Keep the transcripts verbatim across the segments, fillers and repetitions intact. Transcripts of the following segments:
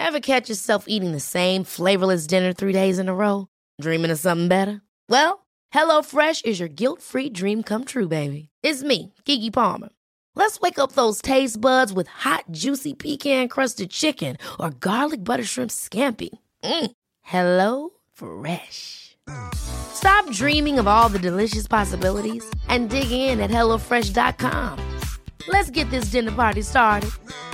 Ever catch yourself eating the same flavorless dinner three days in a row? Dreaming of something better? Well, HelloFresh is your guilt-free dream come true, baby. It's me, Keke Palmer. Let's wake up those taste buds with hot, juicy pecan-crusted chicken or garlic butter shrimp scampi. Mm. Hello Fresh. Stop dreaming of all the delicious possibilities and dig in at hello fresh dot com. Let's get this dinner party started.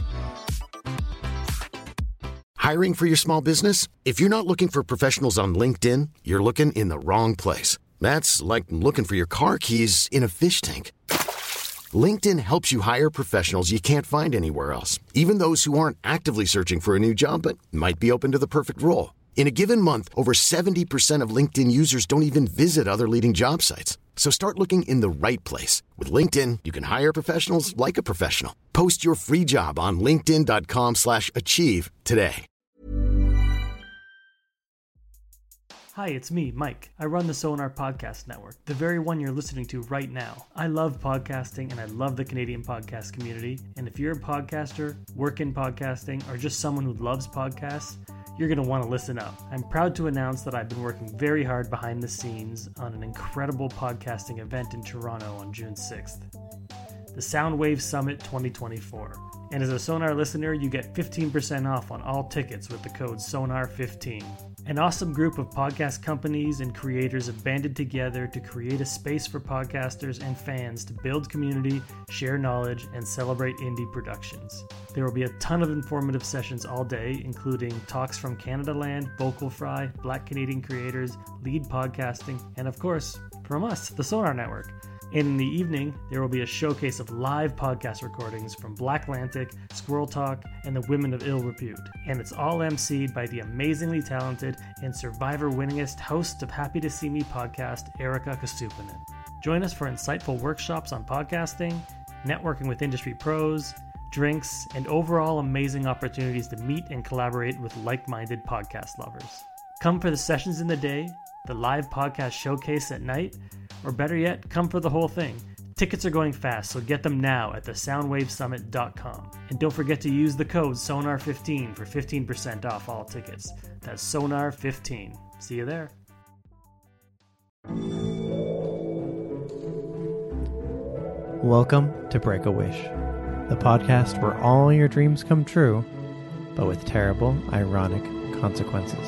Hiring for your small business? If you're not looking for professionals on LinkedIn, you're looking in the wrong place. That's like looking for your car keys in a fish tank. LinkedIn helps you hire professionals you can't find anywhere else, even those who aren't actively searching for a new job but might be open to the perfect role. In a given month, over seventy percent of LinkedIn users don't even visit other leading job sites. So start looking in the right place. With LinkedIn, you can hire professionals like a professional. Post your free job on linkedin dot com slash achieve today. Hi, it's me, Mike. I run the Sonar Podcast Network, the very one you're listening to right now. I love podcasting and I love the Canadian podcast community. And if you're a podcaster, work in podcasting, or just someone who loves podcasts, you're going to want to listen up. I'm proud to announce that I've been working very hard behind the scenes on an incredible podcasting event in Toronto on June sixth, the Soundwave Summit twenty twenty-four. And as a Sonar listener, you get fifteen percent off on all tickets with the code sonar fifteen. An awesome group of podcast companies and creators have banded together to create a space for podcasters and fans to build community, share knowledge, and celebrate indie productions. There will be a ton of informative sessions all day, including talks from Canadaland, Vocal Fry, Black Canadian creators, Lead Podcasting, and of course, from us, the Sonar Network. And in the evening, there will be a showcase of live podcast recordings from Blacklantic, Squirrel Talk, and the Women of Ill Repute. And it's all emceed by the amazingly talented and Survivor-winningest host of Happy to See Me podcast, Erica Kastupanen. Join us for insightful workshops on podcasting, networking with industry pros, drinks, and overall amazing opportunities to meet and collaborate with like-minded podcast lovers. Come for the sessions in the day, the live podcast showcase at night, or better yet, come for the whole thing. Tickets are going fast, so get them now at the soundwave summit dot com. And don't forget to use the code sonar fifteen for fifteen percent off all tickets. That's sonar fifteen. See you there. Welcome to Break a Wish, the podcast where all your dreams come true, but with terrible, ironic consequences.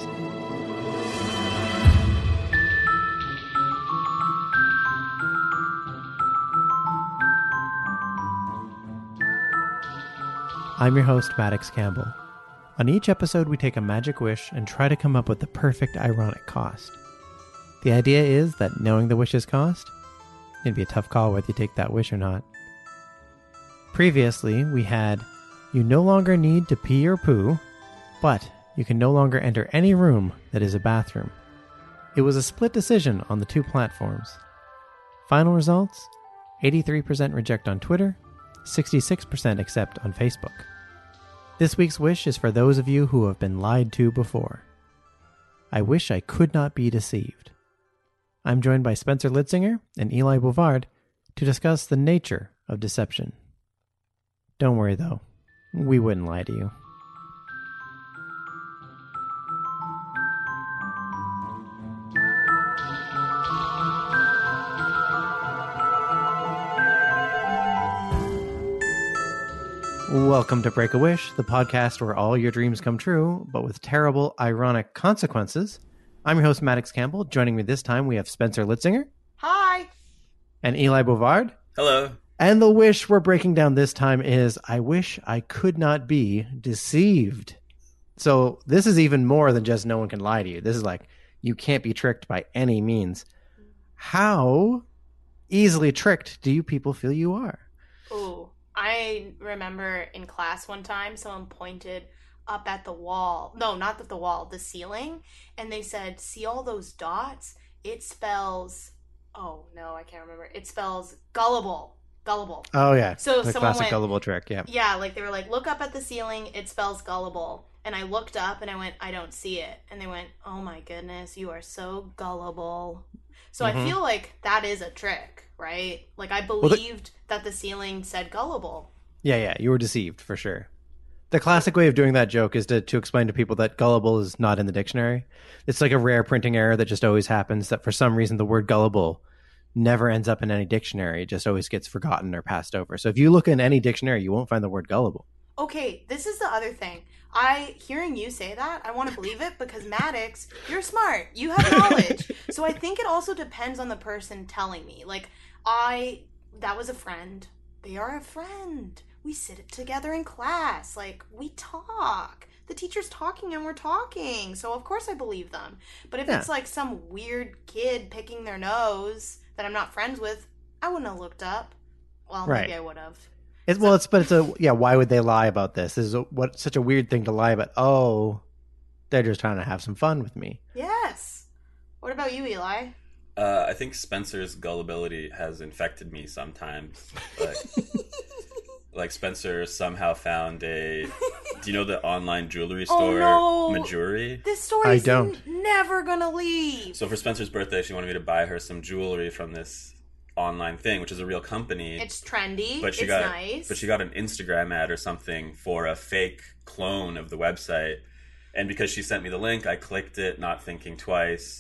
I'm your host, Maddox Campbell. On each episode, we take a magic wish and try to come up with the perfect ironic cost. The idea is that knowing the wish's cost, it'd be a tough call whether you take that wish or not. Previously, we had, you no longer need to pee or poo, but you can no longer enter any room that is a bathroom. It was a split decision on the two platforms. Final results, eighty-three percent reject on Twitter, sixty-six percent accept on Facebook. This week's wish is for those of you who have been lied to before. I wish I could not be deceived. I'm joined by Spencer Litzinger and Eli Bouvard to discuss the nature of deception. Don't worry though, we wouldn't lie to you. Welcome to Break a Wish, the podcast where all your dreams come true, but with terrible, ironic consequences. I'm your host, Maddox Campbell. Joining me this time, we have Spencer Litzinger. Hi. And Eli Bouvard. Hello. And the wish we're breaking down this time is, I wish I could not be deceived. So this is even more than just no one can lie to you. This is like, you can't be tricked by any means. How easily tricked do you people feel you are? Ooh. I remember in class one time, someone pointed up at the wall. No, not at the wall, the ceiling. And they said, see all those dots? It spells, oh no, I can't remember. It spells gullible. Gullible. Oh yeah. So the someone classic went, gullible trick, yeah. Yeah, like they were like, look up at the ceiling, it spells gullible. And I looked up and I went, I don't see it. And they went, oh my goodness, you are so gullible. So mm-hmm. I feel like that is a trick, right? Like I believed well, the- that the ceiling said gullible. Yeah, yeah, you were deceived for sure. The classic way of doing that joke is to, to explain to people that gullible is not in the dictionary. It's like a rare printing error that just always happens, that for some reason the word gullible never ends up in any dictionary. It just always gets forgotten or passed over. So if you look in any dictionary, you won't find the word gullible. Okay, this is the other thing. I, hearing you say that, I want to believe it because Maddox, you're smart. You have knowledge. So I think it also depends on the person telling me. Like, I, that was a friend. They are a friend. We sit together in class. Like, we talk. The teacher's talking and we're talking. So, of course, I believe them. But if yeah. it's like some weird kid picking their nose that I'm not friends with, I wouldn't have looked up. Well, right. maybe I would have. It's, so, well, it's but it's a yeah. Why would they lie about this? This is a, what such a weird thing to lie about. Oh, they're just trying to have some fun with me. Yes. What about you, Eli? Uh, I think Spencer's gullibility has infected me sometimes. Like, like Spencer somehow found a. Do you know the online jewelry store, oh, no. Majuri? This story's I don't. N- never gonna leave. So for Spencer's birthday, she wanted me to buy her some jewelry from this online thing, which is a real company. It's trendy. But she it's got, nice. But she got an Instagram ad or something for a fake clone of the website. And because she sent me the link, I clicked it, not thinking twice,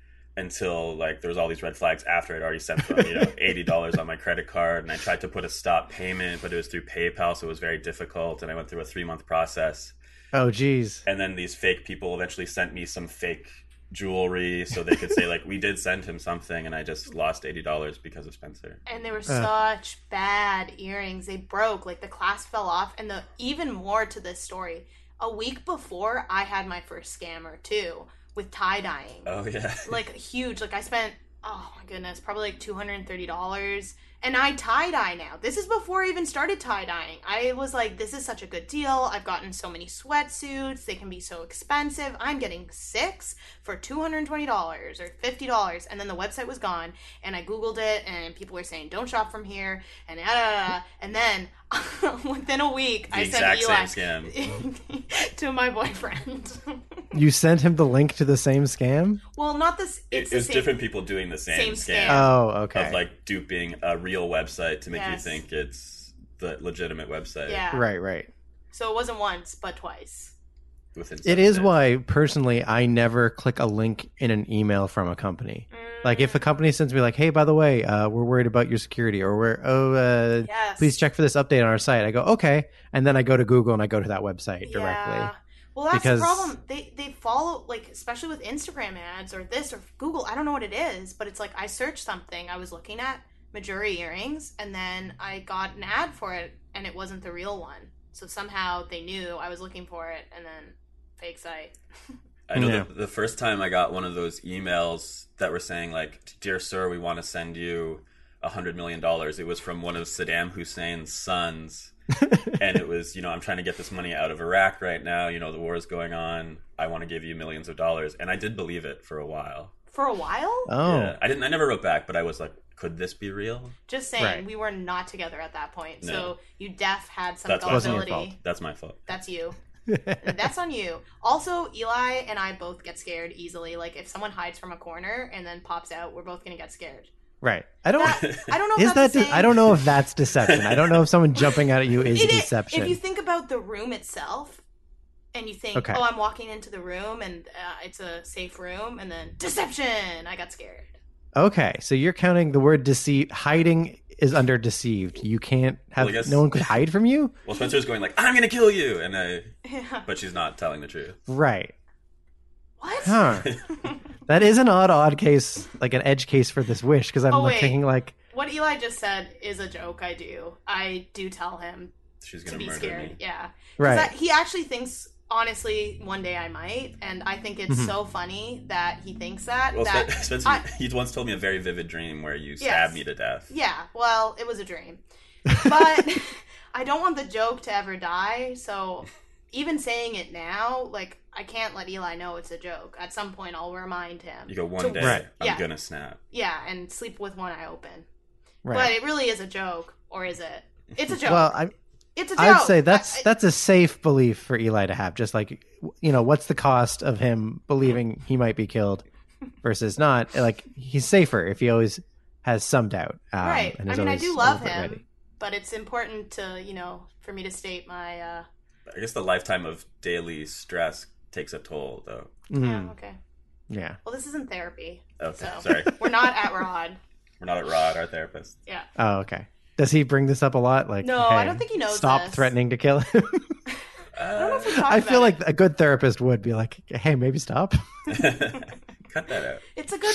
until like there was all these red flags after I'd already sent them, you know, eighty dollars on my credit card. And I tried to put a stop payment, but it was through PayPal, so it was very difficult. And I went through a three-month process. Oh, geez. And then these fake people eventually sent me some fake jewelry so they could say like we did send him something, and I just lost eighty dollars because of Spencer. And they were uh. such bad earrings. They broke, like the clasp fell off. And the even more to this story, a week before I had my first scammer too, with tie-dyeing. Oh yeah. Like huge. Like I spent, oh my goodness, probably like two hundred thirty dollars. And I tie-dye now. This is before I even started tie-dyeing. I was like, this is such a good deal. I've gotten so many sweatsuits. They can be so expensive. I'm getting six for two hundred twenty dollars or fifty dollars. And then the website was gone. And I Googled it. And people were saying, don't shop from here. And, uh, and then within a week, the I sent Eli same scam. to my boyfriend. You sent him the link to the same scam? Well, not this. It's it, it was same, different people doing the same, same scam. scam. Oh, okay. Of like duping a real website to make yes. you think it's the legitimate website. Yeah. Right, right. So it wasn't once, but twice. Within it is days. why, personally, I never click a link in an email from a company. Mm. Like, if a company sends me like, hey, by the way, uh, we're worried about your security, or we're, oh, uh, yes. please check for this update on our site. I go, okay. And then I go to Google and I go to that website directly. Yeah. Well, that's because... the problem. They they follow, like, especially with Instagram ads or this or Google. I don't know what it is, but it's like I searched something. I was looking at Majuri earrings, and then I got an ad for it, and it wasn't the real one. So somehow they knew I was looking for it, and then fake site. I know yeah. the, the first time I got one of those emails that were saying, like, dear sir, we want to send you a hundred million dollars. It was from one of Saddam Hussein's sons. And it was, you know, I'm trying to get this money out of Iraq right now. You know, the war is going on. I want to give you millions of dollars. And I did believe it for a while. For a while? Oh. Yeah. I didn't, I never wrote back, but I was like, could this be real? Just saying, right. we were not together at that point. No. So you def had some That's gullibility. Wasn't your fault. That's my fault. That's you. That's on you. Also, Eli and I both get scared easily. Like, if someone hides from a corner and then pops out, we're both going to get scared. Right. I don't. That, I don't know. Is if that? that's De- I don't know if that's deception. I don't know if someone jumping out at you is it deception. Is. If you think about the room itself, and you think, okay. "Oh, I'm walking into the room and uh, it's a safe room," and then deception, I got scared. Okay, so you're counting the word deceit. Hiding is under deceived. You can't have. Well, no one could hide from you. Well, Spencer's going like, "I'm going to kill you," and I. Yeah. But she's not telling the truth. Right. What? Huh. That is an odd, odd case, like an edge case for this wish, because I'm oh, like, thinking like... What Eli just said is a joke I do. I do tell him She's to gonna be murder scared. me. Yeah. Right. That, he actually thinks, honestly, one day I might, and I think it's Mm-hmm. so funny that he thinks that. Well, that Spencer, I, he once told me a very vivid dream where you Yes. stabbed me to death. Yeah, well, it was a dream. But I don't want the joke to ever die, so even saying it now, like, I can't let Eli know it's a joke. At some point, I'll remind him. You go, one to, day, Right. I'm yeah. gonna snap. Yeah, and sleep with one eye open. Right. But it really is a joke, or is it? It's a joke. Well, I, it's a joke. I'd say that's I, I, that's a safe belief for Eli to have. Just like, you know, what's the cost of him believing he might be killed versus not? Like, he's safer if he always has some doubt. Um, right. and I is mean, I always do a love little bit him, ready. but it's important to, you know, for me to state my uh, I guess the lifetime of daily stress takes a toll, though. Mm. Yeah, okay. Yeah. Well, this isn't therapy. Okay, so sorry. We're not at Rod. We're not at Rod, our therapist. Yeah. Oh, okay. Does he bring this up a lot? Like, No, hey, I don't think he knows Stop this. threatening to kill him. I don't know if we talked I about feel like it. a good therapist would be like, hey, maybe stop. Cut that out. It's a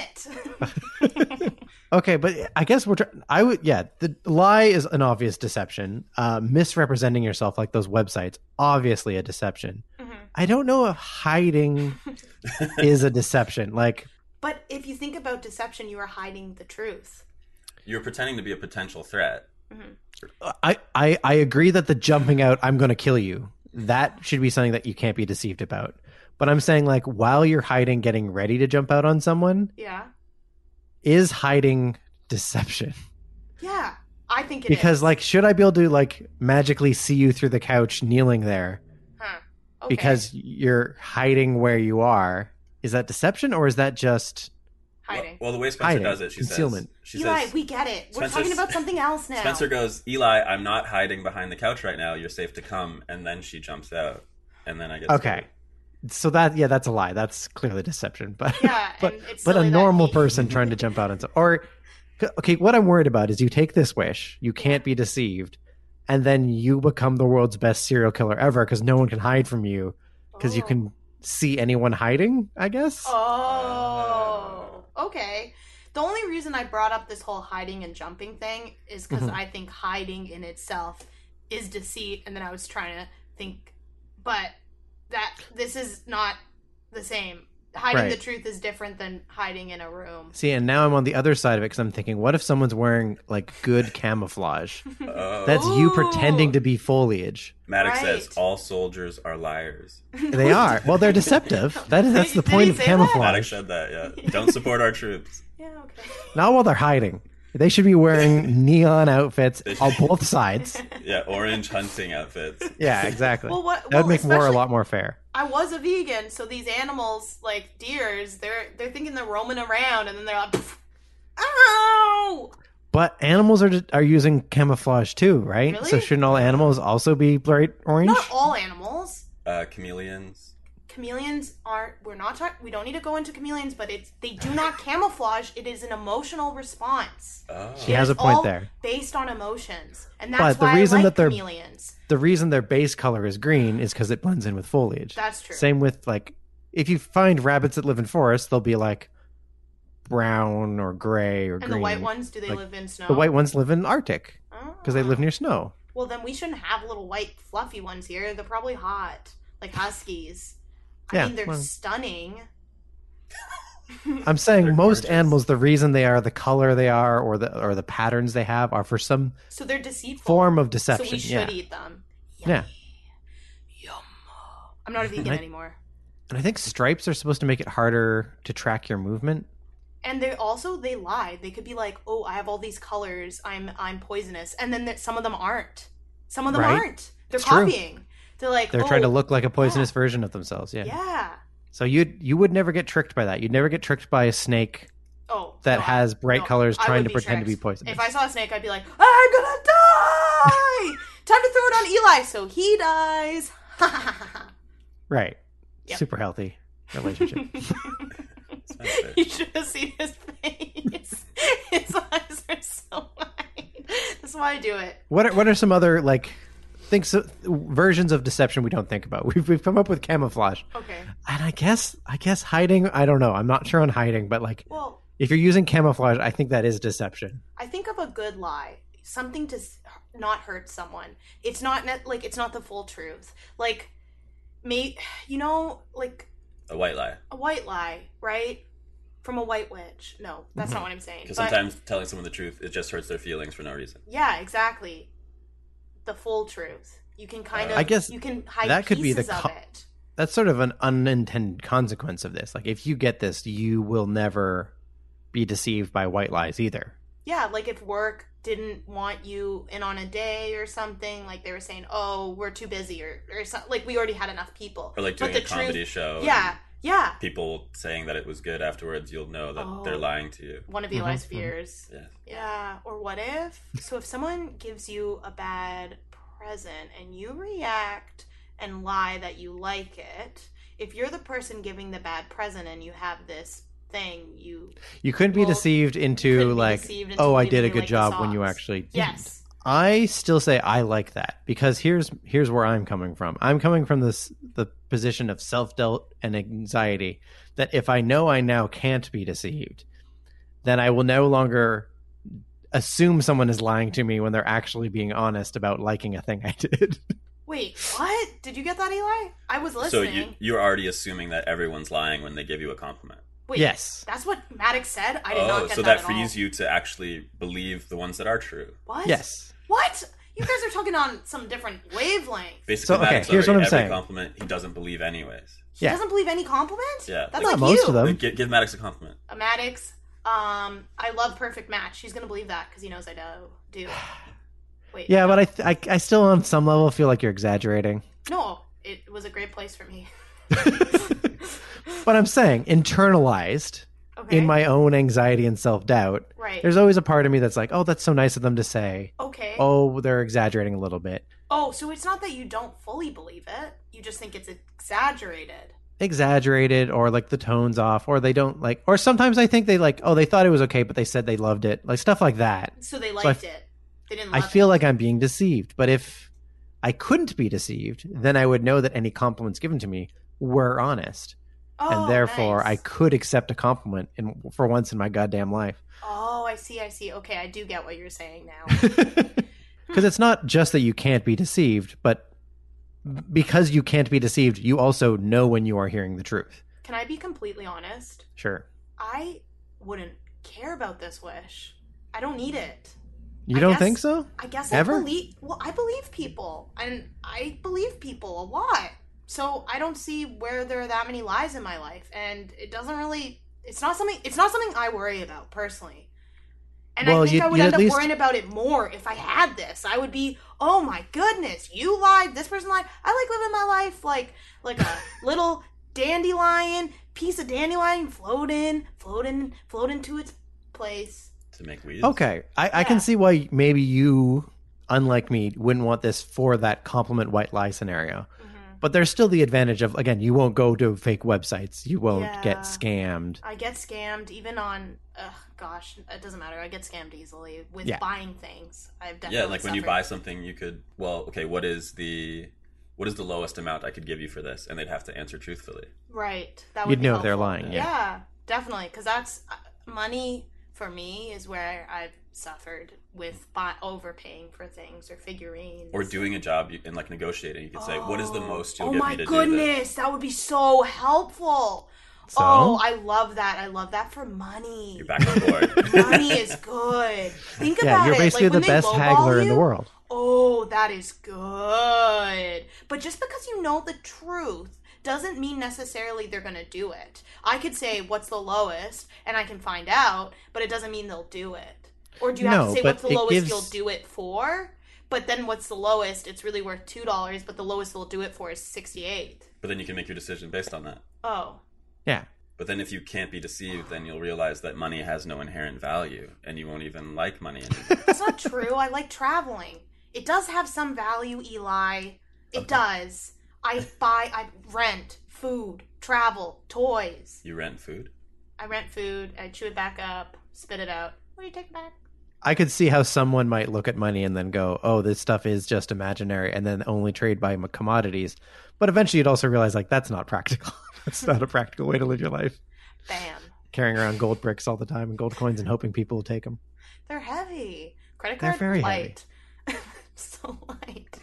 good bit. Okay, but I guess we're. Tr- I would. Yeah, the lie is an obvious deception. Uh, misrepresenting yourself, like those websites, obviously a deception. Mhm. I don't know if hiding is a deception. Like, But if you think about deception, you are hiding the truth. You're pretending to be a potential threat. I, I, I agree that the jumping out, I'm going to kill you, that should be something that you can't be deceived about. But I'm saying, like, while you're hiding, getting ready to jump out on someone, Yeah. is hiding deception. Yeah. I think it Because, is. like, should I be able to, like, magically see you through the couch kneeling there Huh. Okay. because you're hiding where you are? Is that deception, or is that just hiding. Well, well, the way Spencer Hiding. does it, she Concealment. says, she Eli, says, we get it. We're Spencer's- talking about something else now. Spencer goes, Eli, I'm not hiding behind the couch right now. You're safe to come. And then she jumps out. And then I get okay? So that yeah, that's a lie. That's clearly deception. But Yeah, but and it's but a silly that normal he- person trying to jump out and so or okay, what I'm worried about is you take this wish, you can't be deceived, and then you become the world's best serial killer ever because no one can hide from you because you Oh. can see anyone hiding. I guess. Oh, okay. The only reason I brought up this whole hiding and jumping thing is because Mhm. I think hiding in itself is deceit, and then I was trying to think, but that this is not the same. Hiding Right. the truth is different than hiding in a room. See, and now I'm on the other side of it because I'm thinking, what if someone's wearing like good camouflage? Oh. That's you Ooh. pretending to be foliage. Maddox Right. says, all soldiers are liars. They are. Well, they're deceptive. That is that's the Did point he of say that? Maddox camouflage. said that, yeah. Don't support our troops. Yeah, okay. Not while they're hiding. They should be wearing neon outfits They on should- both sides. Yeah, orange hunting outfits. Yeah, exactly. Well, what- that would well, make war a especially- lot more fair. I was a vegan, so these animals, like deers, they're they're thinking they're roaming around, and then they're like, "Pff, ow! But animals are are using camouflage too, right? Really? So shouldn't all animals also be bright orange? Not all animals. Uh, chameleons. Chameleons aren't. We're not talking. We don't need to go into chameleons, but it's they do not camouflage. It is an emotional response. Oh. She has a It's point all there. based on emotions, and that's But the why reason I like that they're- chameleons. The reason their base color is green is because it blends in with foliage. That's true. Same with like, if you find rabbits that live in forests, they'll be like brown or gray or And green. the white ones, do they Like, live in snow? The white ones live in Arctic because they Oh. live near snow. Well, then we shouldn't have little white fluffy ones here. They're probably hot, like huskies. I Yeah, mean, they're well- stunning. I'm saying They're most gorgeous. animals, the reason they are the color they are or the or the patterns they have are for some So they're deceitful. form of So deception. we should yeah. eat them. Yeah. Yum. I'm not a vegan I- anymore. And I think stripes are supposed to make it harder to track your movement. And they also they lie. They could be like, "Oh, I have all these colors. I'm I'm poisonous," and then there- some of them aren't. Some of them Right. aren't. They're It's true. copying. They're like, They're oh, trying to look like a poisonous yeah. version of themselves. Yeah. Yeah. So you you would never get tricked by that. You'd never get tricked by a snake Oh. that no, I- has bright no, colors I trying would to be pretend to be tricked. poisonous. If I saw a snake, I'd be like, "I'm gonna die! Time to throw it on Eli, so he dies." Right. Yep. Super healthy relationship. Spencer. You should have seen his face. His eyes are so wide. That's why I do it. What are, what are some other like things versions of deception we don't think about? We've we've come up with camouflage. Okay. And I guess I guess hiding, I don't know. I'm not sure on hiding, but like Well, if you're using camouflage, I think that is deception. I think of a good lie, something to s- not hurt someone. It's not net, like it's not the full truth. Like, me, you know, like A white lie. a white lie, right? From a white witch. No, that's not what I'm saying. Because But sometimes telling someone the truth, it just hurts their feelings for no reason. yeah, exactly. The full truth. You can kind Uh, of. I guess you can hide that could be the pieces co- of it. That's sort of an unintended consequence of this. Like if you get this, you will never be deceived by white lies either. Yeah, like if work didn't want you in on a day or something, like they were saying, "Oh, we're too busy," or or something. Like we already had enough people. Or like But doing the a comedy truth- show. Yeah, yeah. and people saying that it was good afterwards, you'll know that Oh. they're lying to you. One of Mm-hmm, Eli's fears. Yeah. Yeah. Or what if? So if someone gives you a bad present and you react and lie that you like it, if you're the person giving the bad present and you have this thing, you you couldn't be well, deceived into couldn't be like, deceived into oh, I believing did a you good like the job when you socks. actually didn't. Yes. I still say I like that because here's here's where I'm coming from. I'm coming from this the position of self-doubt and anxiety that if I know I now can't be deceived, then I will no longer assume someone is lying to me when they're actually being honest about liking a thing I did. Wait, what? Did you get that, Eli? I was So listening. you, you're already assuming that everyone's lying when they give you a compliment. Wait, Yes. That's what Maddox said? I did Oh, not get so that that at frees all. you to actually believe the ones that are true. What? Yes. What? You guys are talking on some different wavelength. Basically, So, okay, Maddox here's what already- I'm every saying. compliment he doesn't believe anyways. He Yeah. doesn't believe any compliment? Yeah. That's Not like most you. of them. Give, give Maddox a compliment. A Maddox, um, I love Perfect Match. He's going to believe that because he knows I do. do. Wait. Yeah, but I, th- I I still on some level feel like you're exaggerating. No, it was a great place for me. But I'm saying internalized Okay. in my own anxiety and self-doubt. Right. There's always a part of me that's like, "Oh, that's so nice of them to say." Okay. Oh, they're exaggerating a little bit. Oh, so it's not that you don't fully believe it. You just think it's exaggerated. Exaggerated, or like the tone's off, or they don't like, or sometimes I think they like, oh, they thought it was okay, but they said they loved it, like stuff like that. So they I liked f- it. They didn't I love feel it. like I'm being deceived, but if I couldn't be deceived, then I would know that any compliments given to me were honest, Oh, and therefore I nice. could accept a compliment in, for once in my goddamn life. Oh, I see, I see. Okay, I do get what you're saying now. Because it's not just that you can't be deceived, but because you can't be deceived, you also know when you are hearing the truth. Can I be completely honest? Sure. I wouldn't care about this wish. I don't need it. You I don't guess- think so? I guess Ever? I believe. Well, I believe people, and I believe people a lot. So I don't see where there are that many lies in my life, and it doesn't really. It's not something. It's not something I worry about personally. And Well, I think you- I would you end at up least- worrying about it more if I had this. I would be, oh my goodness, you lied. This person lied. I like living my life like like a little dandelion, piece of dandelion, floating, floating, floating to its place. To make weeds. Okay, I, I can Yeah. see why maybe you, unlike me, wouldn't want this for that compliment white lie scenario. But there's still the advantage of, again, you won't go to fake websites. You won't Yeah. get scammed. I get scammed even on, ugh, gosh, it doesn't matter. I get scammed easily with Yeah. buying things. I've definitely Yeah, like when you suffered. buy something, you could. Well, okay. What is the what is the lowest amount I could give you for this? And they'd have to answer truthfully. Right. That would You'd be know if they're helpful. lying, yeah. Yeah, definitely. Because that's uh, money for me is where I've suffered with buy- overpaying for things or figurines. Or doing a job you- in like negotiating, you could say, "What is the most you'll oh get my me to goodness, do this?" that would be so helpful. So? Oh, I love that. I love that for money. You're back on board. Money is good. Think Yeah, about you're it. basically Like, when the they best lowball haggler in the you, world. Oh, that is good. But just because you know the truth doesn't mean necessarily they're going to do it. I could say, what's the lowest, and I can find out, but it doesn't mean they'll do it. Or do you have No, to say but what's the it lowest gives- you'll do it for? But then what's the lowest? It's really worth two dollars, but the lowest they'll do it for is sixty-eight. But then you can make your decision based on that. Oh. Yeah. But then if you can't be deceived, then you'll realize that money has no inherent value, and you won't even like money anymore. That's not true. I like traveling. It does have some value, Eli. It does. I buy, I rent food, travel, toys. You rent food? I rent food, I chew it back up, spit it out. What do you take back? I could see how someone might look at money and then go, oh, this stuff is just imaginary, and then only trade by m- commodities. But eventually you'd also realize, like, that's not practical. That's not a practical way to live your life. Bam. Carrying around gold bricks all the time and gold coins and hoping people will take them. They're heavy. Credit They're card very light. So light.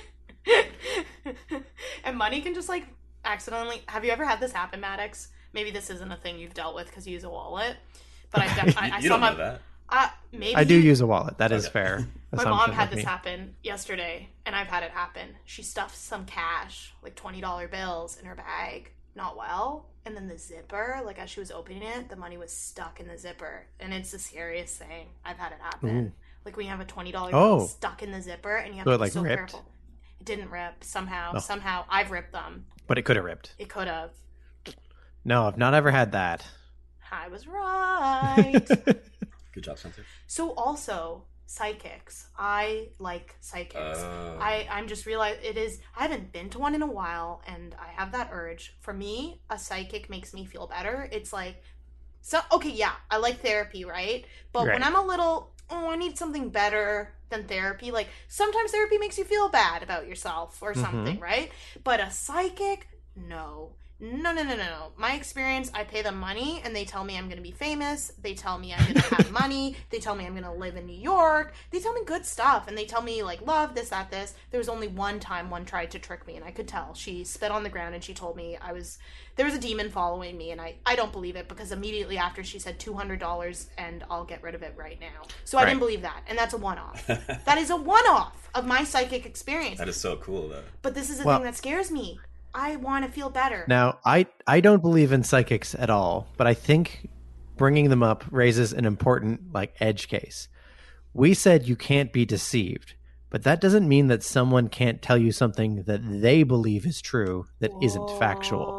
And money can just like accidentally. Have you ever had this happen, Maddox? Maybe this isn't a thing you've dealt with because you use a wallet. But I, def- I, I you saw don't my. know that. Uh, maybe I do you- use a wallet. That is Okay. fair. My mom assumption had of this me. happen yesterday, and I've had it happen. She stuffed some cash, like twenty dollar bills, in her bag, not well. And then the zipper, like as she was opening it, the money was stuck in the zipper. And it's the scariest thing. I've had it happen. Ooh. Like when you have a twenty dollar Oh. bill stuck in the zipper, and you have So to it, be like, so ripped? careful. It didn't rip. Somehow, Oh. somehow, I've ripped them. But it could have ripped. It could have. No, I've not ever had that. I was right. Good job, Spencer. So also, psychics. I like psychics. Oh. I, I'm just realized it is, I haven't been to one in a while, and I have that urge. For me, a psychic makes me feel better. It's like, so okay, yeah, I like therapy, right? But Right. when I'm a little, oh, I need something better than therapy, like sometimes therapy makes you feel bad about yourself or something, Mhm. right? But a psychic, no. No, no, no, no, no. My experience, I pay them money and they tell me I'm going to be famous. They tell me I'm going to have money. They tell me I'm going to live in New York. They tell me good stuff. And they tell me, like, love, this, that, this. There was only one time one tried to trick me, and I could tell. She spit on the ground and she told me I was, there was a demon following me. And I, I don't believe it, because immediately after she said two hundred dollars and I'll get rid of it right now. So I Right. didn't believe that. And that's a one-off. That is a one-off of my psychic experience. That is so cool, though. But this is the Well- thing that scares me. I want to feel better. Now, I I don't believe in psychics at all, but I think bringing them up raises an important like edge case. We said you can't be deceived, but that doesn't mean that someone can't tell you something that they believe is true that isn't factual.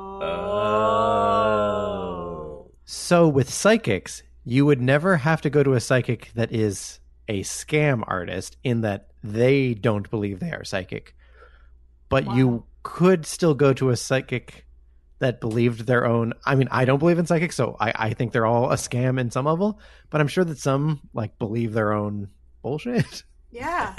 Oh. So with psychics, you would never have to go to a psychic that is a scam artist in that they don't believe they are psychic. But Wow. you could still go to a psychic that believed their own. I mean, I don't believe in psychics, so I, I think they're all a scam in some level, but I'm sure that some like believe their own bullshit. Yeah.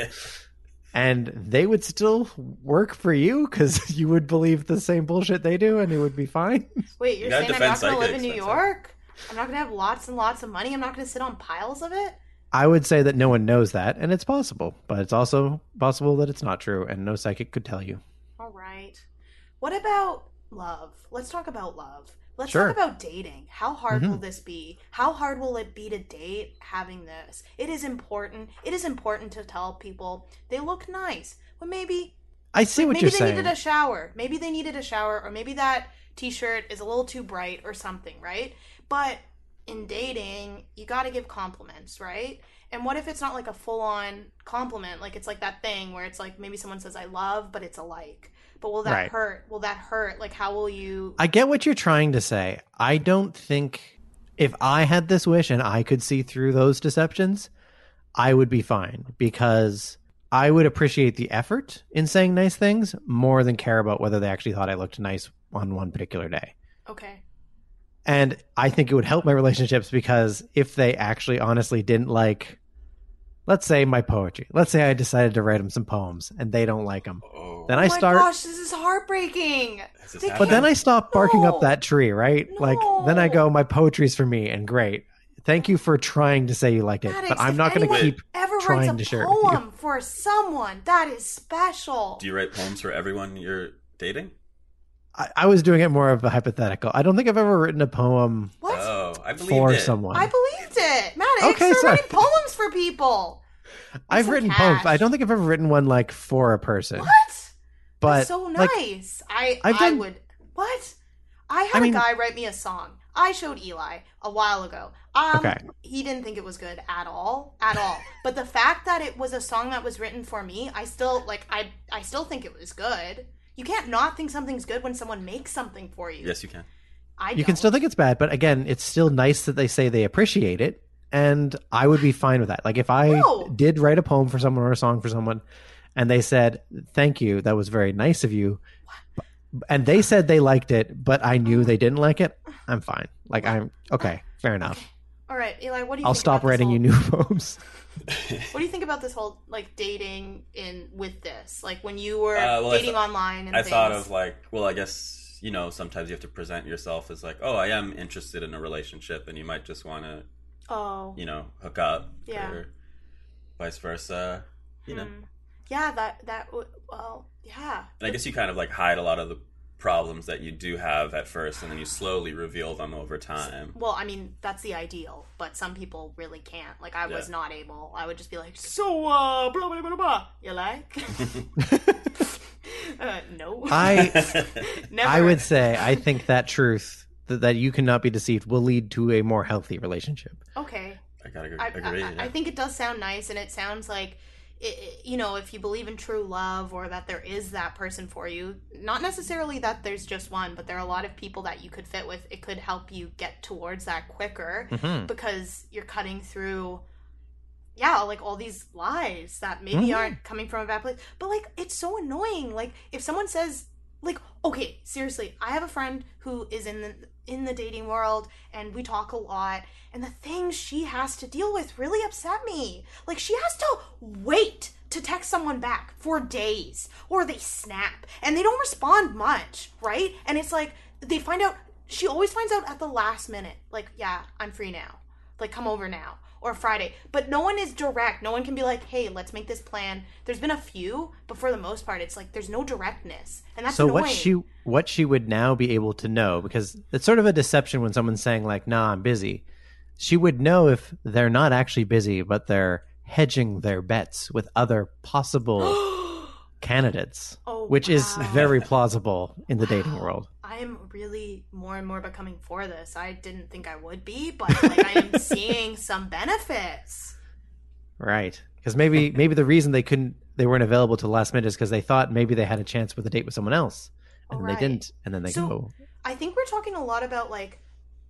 And they would still work for you because you would believe the same bullshit they do and it would be fine. Wait, you're gotta saying I'm defend not going to live in psychics, New that's York? I'm not going to have lots and lots of money? I'm not going to sit on piles of it? I would say that no one knows that, and it's possible, but it's also possible that it's not true, and no psychic could tell you. All right. What about love? Let's talk about love. Let's Sure. talk about dating. How hard Mhm. will this be? How hard will it be to date having this? It is important. It is important to tell people they look nice. Well, maybe I see what maybe you're they saying. needed a shower. Maybe they needed a shower, or maybe that t-shirt is a little too bright or something, right? But in dating, you got to give compliments, right? And what if it's not like a full-on compliment? Like it's like that thing where it's like maybe someone says I love, but it's a like. But will that Right. hurt? Will that hurt? Like how will you I get what you're trying to say. I don't think if I had this wish and I could see through those deceptions, I would be fine because I would appreciate the effort in saying nice things more than care about whether they actually thought I looked nice on one particular day. Okay. And I think it would help my relationships because if they actually honestly didn't like, let's say my poetry, let's say I decided to write them some poems and they don't like them, Oh. then Oh I my start. gosh, this is heartbreaking. This is They happening. But then I stop barking No. up that tree, right? Like then I go, my poetry's for me, and great. Thank you for trying to say you liked it, Maddox, but I'm if not going to anyone keep ever trying writes to a share it with you. poem for someone, that is special. Do you write poems for everyone you're dating? I, I was doing it more of a hypothetical. I don't think I've ever written a poem What? Oh, I believe for it. someone. I believed it. Maddox, Okay, you're sorry. writing poems for people. I've some written cash. poems. But I don't think I've ever written one like for a person. What? But That's so like, nice. I I've I done- would. What? I had I mean- a guy write me a song. I showed Eli a while ago. Um, Okay. He didn't think it was good at all, at all. But the fact that it was a song that was written for me, I still like. I I still think it was good. You can't not think something's good when someone makes something for you. Yes, you can. I you can don't. still think it's bad, but again, it's still nice that they say they appreciate it, and I would be fine with that. Like if I No. did write a poem for someone or a song for someone, and they said, "Thank you, that was very nice of you," and they said they liked it, but I knew they didn't like it, I'm fine. Like I'm okay, fair enough. All right, Eli. What do you? I'll think stop about this writing you whole- new poems. What do you think about this whole like dating in with this? Like when you were Uh, well, I dating thought- online and I things. thought of like, well, I guess, you know, sometimes you have to present yourself as like, oh, I am interested in a relationship, and you might just want to, Oh. you know, hook up, Yeah. or vice versa, you know. Hmm. Yeah, that that would well, yeah. And I guess you kind of like hide a lot of the problems that you do have at first, and then you slowly reveal them over time. Well, I mean, that's the ideal, but some people really can't. Like I was Yeah. not able. I would just be like, "So, uh, blah blah blah blah." You like? uh, no. I Never. I would say I think that truth that, that you cannot be deceived will lead to a more healthy relationship. Okay. I gotta agree. I, agree I, yeah. I think it does sound nice, and it sounds like, it, it- you know, if you believe in true love or that there is that person for you, not necessarily that there's just one, but there are a lot of people that you could fit with. It could help you get towards that quicker Mhm. because you're cutting through yeah, like all these lies that maybe Mhm. aren't coming from a bad place. But like, it's so annoying. Like, if someone says, like, okay, seriously, I have a friend who is in the in the dating world, and we talk a lot, and the things she has to deal with really upset me. Like, she has to wait to text someone back for days, or they snap, and they don't respond much, right? And it's like, they find out, she always finds out at the last minute, like, yeah, I'm free now. Like, come over now. Or Friday. But no one is direct. No one can be like, hey, let's make this plan. There's been a few, but for the most part, it's like there's no directness. And that's so annoying. what she what she would now be able to know, because it's sort of a deception when someone's saying like, nah, I'm busy. She would know if they're not actually busy, but they're hedging their bets with other possible candidates, Oh, which is wow. very plausible in the dating world. I am really more and more becoming for this. I didn't think I would be, but like I am seeing some benefits. Right. Because maybe maybe the reason they couldn't they weren't available till the last minute is because they thought maybe they had a chance with a date with someone else. And Oh, then right. they didn't. And then they So- go. I think we're talking a lot about like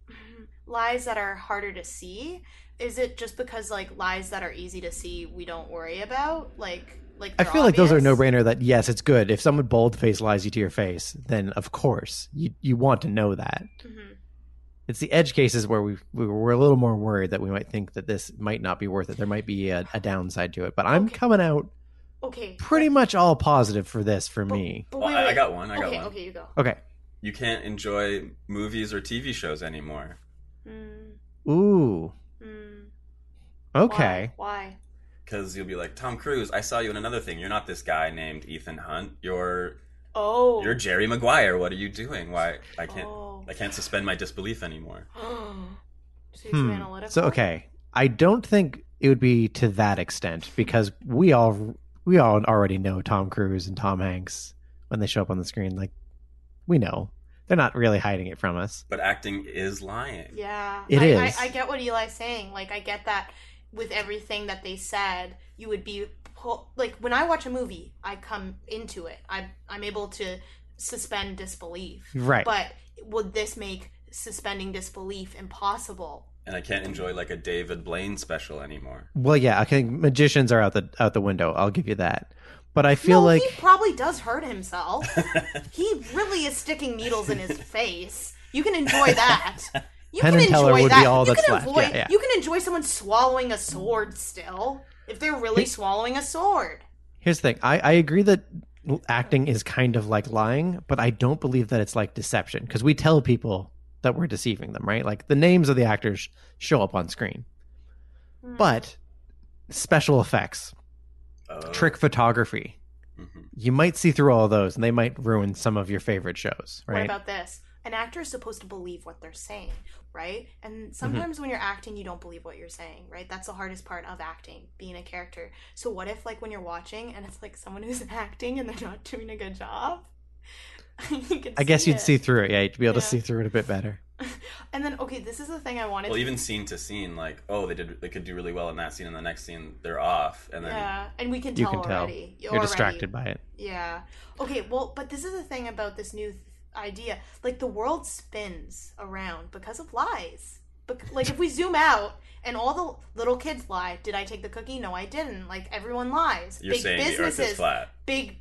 lies that are harder to see. Is it just because like lies that are easy to see we don't worry about? Like like I they're feel like those are obvious? no brainer that yes, it's good. If someone bold face lies you to your face, then of course you you want to know that. Mhm. It's the edge cases where we we we're a little more worried that we might think that this might not be worth it. There might be a, a downside to it. But I'm Okay. coming out Okay. pretty much all positive for this for But- me. But Well, wait, I- I wait. got one, I got okay, one. Okay, you go. Okay. You can't enjoy movies or T V shows anymore. Mm, Ooh. mm, Okay. Why? Why? Because you'll be like, Tom Cruise, I saw you in another thing. You're not this guy named Ethan Hunt. You're Oh. you're Jerry Maguire. What are you doing? Why I can't Oh. I can't suspend my disbelief anymore. So you're too Hmm. analytical? So okay, I don't think it would be to that extent because we all we all already know Tom Cruise and Tom Hanks when they show up on the screen. Like we know they're not really hiding it from us. But acting is lying. Yeah. It I, is. I, I get what Eli's saying. Like, I get that with everything that they said, you would be... pull- Like, when I watch a movie, I come into it. I, I'm able to suspend disbelief. Right. But would this make suspending disbelief impossible? And I can't enjoy like a David Blaine special anymore. Well, yeah, I think magicians are out the out the window. I'll give you that. But I feel no, like he probably does hurt himself. He really is sticking needles in his face. You can enjoy that. You Penn can and Teller enjoy would be that. all you that's can left. avoid. Yeah, yeah. You can enjoy someone swallowing a sword still if they're really swallowing a sword. here's the thing. I, I agree that acting is kind of like lying, but I don't believe that it's like deception because we tell people that we're deceiving them, right? Like the names of the actors show up on screen. Hmm. But special effects, Oh. trick photography, Mhm. you might see through all of those and they might ruin some of your favorite shows, What right? about this? An actor is supposed to believe what they're saying, right? Mm-hmm. And sometimes when you're acting, you don't believe what you're saying, right? That's the hardest part of acting, being a character. So what if, like, when you're watching and it's like someone who's acting and they're not doing a good job? You can I guess see you'd it. see through it. Yeah, you'd be able to Yeah. see through it a bit better. And then, okay, this is the thing I wanted Well, to... even scene to scene, like, oh, they did, they could do really well in that scene, and the next scene they're off, and then Yeah, and we can You tell can tell. already. You're Already. distracted by it. Yeah. Okay, well, but this is the thing about this new th- idea. Like, the world spins around because of lies. Bec- like, if we zoom out and all the little kids lie, did I take the cookie? No, I didn't. Like, everyone lies. you're saying the Earth is flat. Big,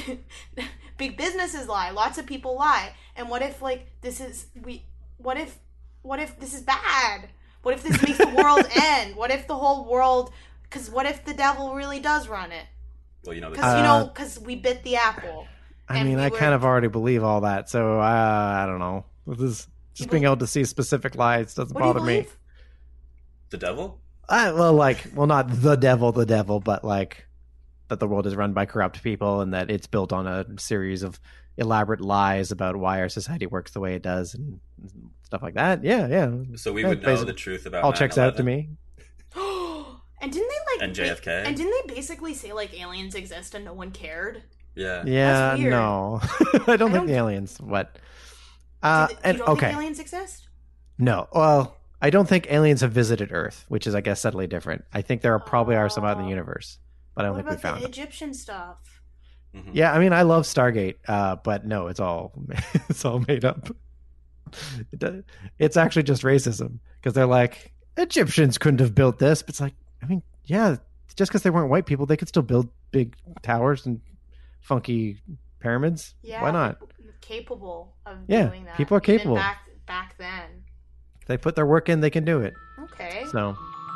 big businesses lie. Lots of people lie. And what if, like, this is we? What if? What if this is bad? What if this makes the world end? What if the whole world? Because what if the devil really does run it? Well, you know, Because the, you Uh, know, because we bit the apple. I And mean, we I were- kind of already believe all that, so uh, I don't know. This is just You being bel- able to see specific lies doesn't What do you bother me. believe? the devil. I, well, like, well, not the devil, the devil, but like that the world is run by corrupt people and that it's built on a series of elaborate lies about why our society works the way it does and stuff like that. Yeah, yeah. So we Yeah, would know basically, the truth about all checks out to nine me. And didn't they like And J F K? And didn't they basically say like aliens exist and no one cared? Yeah. Yeah, That's weird. no, I don't I think don't- the aliens. What? Uh, Do th- and you don't okay, think aliens exist? no. Well, I don't think aliens have visited Earth, which is, I guess, subtly different. I think there are probably are some out in the Oh. universe, but I don't What think we about found the them. Egyptian stuff? Mhm. Yeah, I mean, I love Stargate, uh, but no, it's all it's all made up. It does- It's actually just racism because they're like Egyptians couldn't have built this, but it's like, I mean, Yeah, just because they weren't white people, they could still build big towers and funky pyramids. Yeah, Why not? Capable of Yeah, doing that. people are Even capable. back back then. If they put their work in, they can do it. Okay. So,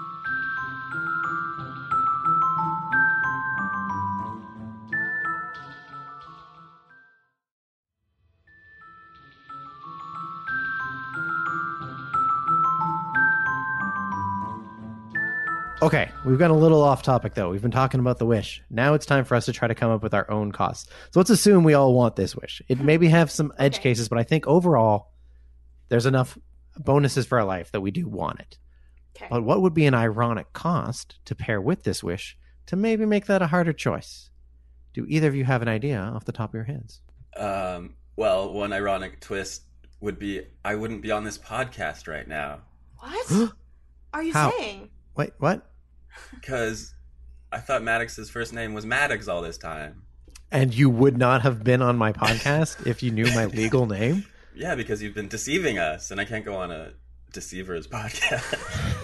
okay, we've gone a little off topic though. We've been talking about the wish. Now it's time for us to try to come up with our own costs. So let's assume we all want this wish. It maybe have some edge Okay. cases, but I think overall there's enough bonuses for our life that we do want it. Okay. But what would be an ironic cost to pair with this wish to maybe make that a harder choice? Do either of you have an idea off the top of your heads? Um, well, one ironic twist would be I wouldn't be on this podcast right now What are you How? saying? Wait, what? because I thought Maddox's first name was Maddox all this time. And you would not have been on my podcast if you knew my legal name? Yeah, because you've been deceiving us, and I can't go on a deceiver's podcast.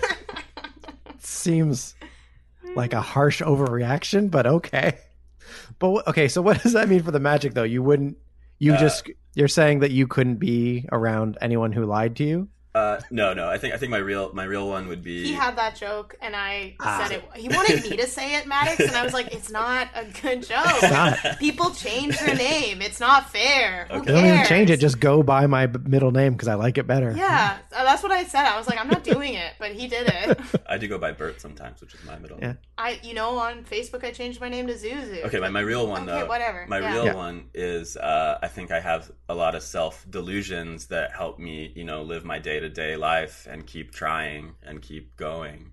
Seems like a harsh overreaction, but okay. But wh- okay, so what does that mean for the magic though? You wouldn't you Uh, just you're saying that you couldn't be around anyone who lied to you? Uh, no, no. I think I think my real my real one would be. He had that joke, and I Ah. said it. He wanted me to say it, Maddox, and I was like, "It's not a good joke. not. People change their name. It's not fair. Who Okay. Don't even cares?" change it, just go by my b- middle name because I like it better. Yeah, uh, that's what I said. I was like, I'm not doing it, but he did it. I do go by Bert sometimes, which is my middle. Yeah. name. I, you know, on Facebook, I changed my name to Zuzu. Okay, my, my real one Okay, though. whatever, My yeah. real Yeah. one is uh, I think I have a lot of self delusions that help me, you know, live my day to day life and keep trying and keep going.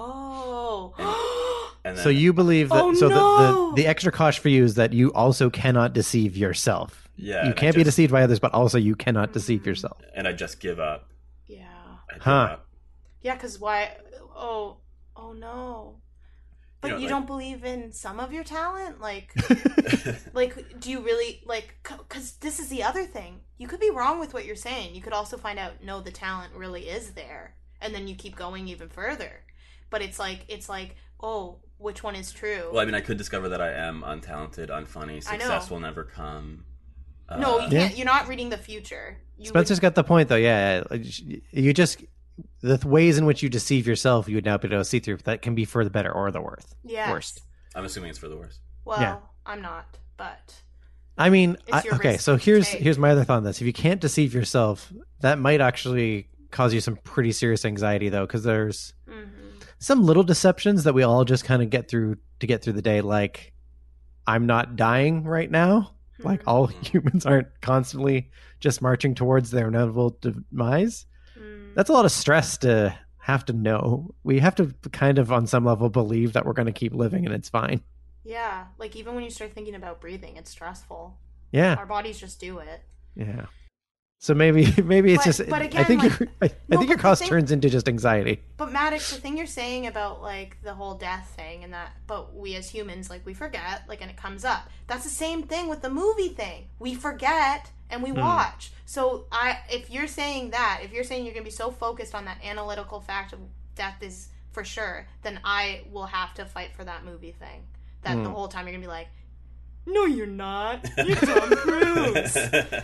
Oh. And then, So you believe that? Oh, so no. the, the the extra cost for you is that you also cannot deceive yourself. Yeah, you and I can't be just- deceived by others, but also you cannot deceive yourself. and I just give up. Yeah. I give Huh. up. Yeah, because why? Oh, oh no. But You you, know, like- don't believe in some of your talent? Like, like, do you really, like, because this is the other thing. You could be wrong with what you're saying. You could also find out, no, the talent really is there. And then you keep going even further. But it's like, it's like, oh, which one is true? Well, I mean, I could discover that I am unfunny, unfunny. I know. Success will never come. no, Uh, you can't. You're not reading the future. You Spencer's got the point, though. Yeah, you just the ways in which you deceive yourself, you would now be able to see through. That can be for the better or the worst. yes. worst. I'm assuming it's for the worst. Well, Yeah. I'm not, but I mean, It's I, your okay. risk So to here's take. here's my other thought on this. If you can't deceive yourself, that might actually cause you some pretty serious anxiety, though, because there's mhm. some little deceptions that we all just kind of get through to get through the day. Like, I'm not dying right now. Like Mhm. all humans aren't constantly just marching towards their inevitable demise. Mm. That's a lot of stress to have to know. We have to kind of, on some level, believe that we're going to keep living and it's fine. Yeah, like even when you start thinking about breathing, it's stressful. Yeah, Our bodies just do it. yeah. So maybe, maybe it's But- just. but I again, think like- your, I, I No, think your but the cost thing- turns into just anxiety. But Maddox, the thing you're saying about like the whole death thing and that, but we as humans, like we forget, like, and it comes up. That's the same thing with the movie thing. We forget and we Hmm. watch. So I, if you're saying that, if you're saying you're gonna be so focused on that analytical fact of death is for sure, then I will have to fight for that movie thing. That Hmm. the whole time you're gonna be like, no, you're not. You're Tom Cruise.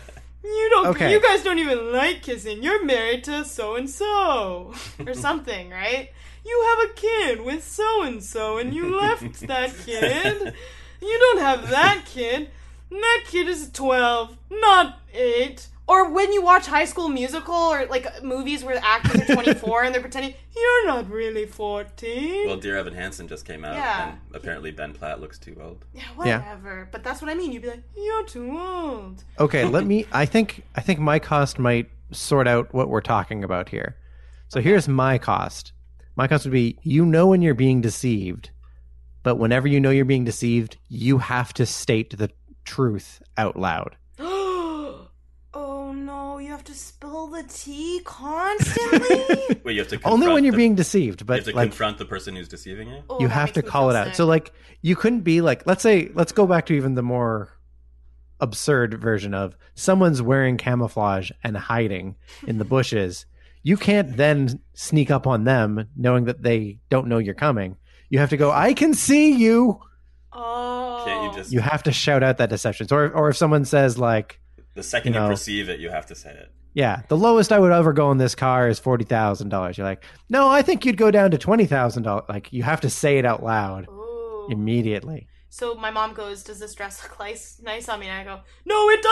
You don't. Okay. You guys don't even like kissing. You're married to so and so, or something, right? You have a kid with so and so, and you left that kid. You don't have that kid. And that kid is twelve, not eight. Or when you watch High School Musical or like movies where the actors are twenty-four and they're pretending you're not really fourteen. Well, Dear Evan Hansen just came out, Yeah. and apparently Ben Platt looks too old. yeah, whatever. But that's what I mean. You'd be like, you're too old. Okay, let me. I think. I think my cost might sort out what we're talking about here. So here's my cost. My cost would be: you know when you're being deceived, but whenever you know you're being deceived, you have to state the truth out loud. Oh no, you have to spill the tea constantly? Wait, you have to confront Only when you're the, being deceived, you but have to like confront the person who's deceiving you. Oh, you that have makes to me call feel it out. sick. So like you couldn't be like, let's say, let's go back to even the more absurd version of someone's wearing camouflage and hiding in the bushes. You can't then sneak up on them knowing that they don't know you're coming. You have to go, I can see you. Oh. Can't you just You have to shout out that deception. Or, or if someone says like, the second you you, know, perceive it, you have to say it. yeah, the lowest I would ever go in this car is forty thousand dollars. You're like, no, I think you'd go down to twenty thousand dollars. Like, you have to say it out loud Ooh. immediately. So my mom goes, does this dress look nice, nice on me? And I go, no, it